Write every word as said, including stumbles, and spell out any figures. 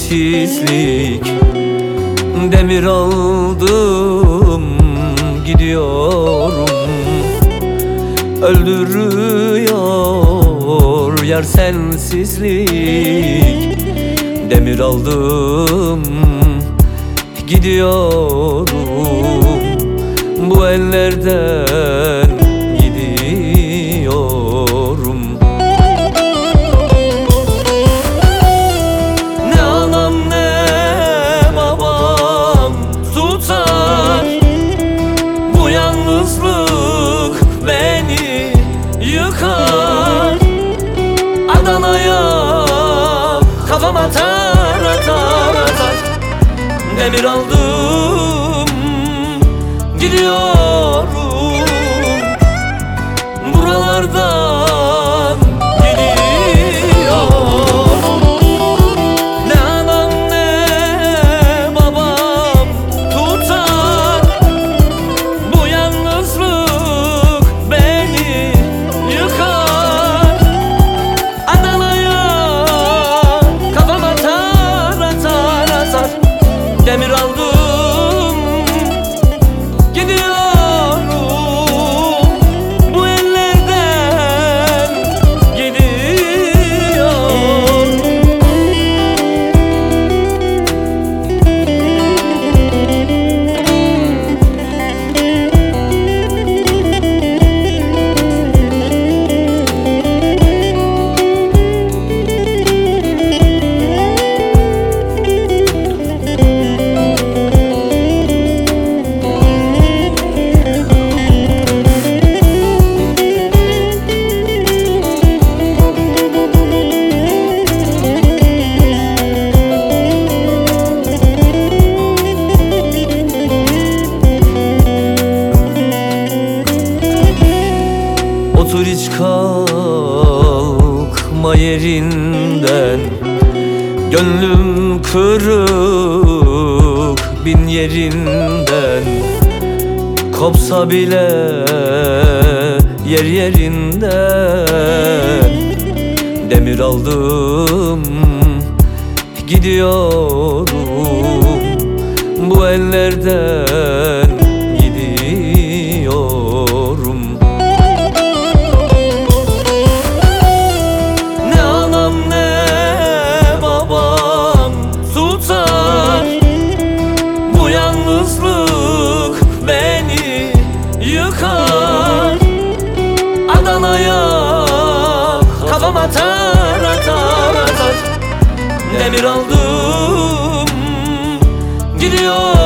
sensizlik. Demir aldım gidiyorum, öldürüyor yar sensizlik. Demir aldım gidiyorum, bu ellerden gidiyorum. Ne anam ne babam tutar, bu yalnızlık beni yıkar. Adana'ya kafam atar atar atar. Demir aldım gidiyorum, buralardan gidiyorum. Ne anam ne babam tutar, bu yalnızlık beni yıkar. Adana'ya kafam atar atar atar. Demir aldım gidiyorum, bu ellerden gidiyorum. Otur hiç kalkma yerinden, gönlüm kırık bin yerinden. Kopsa bile yer yerinden. Demir aldım gidiyorum, bu ellerden gidiyorum. Yalnızlık beni yıkar. Adana'ya kafam atar atar atar. Demir aldım gidiyor.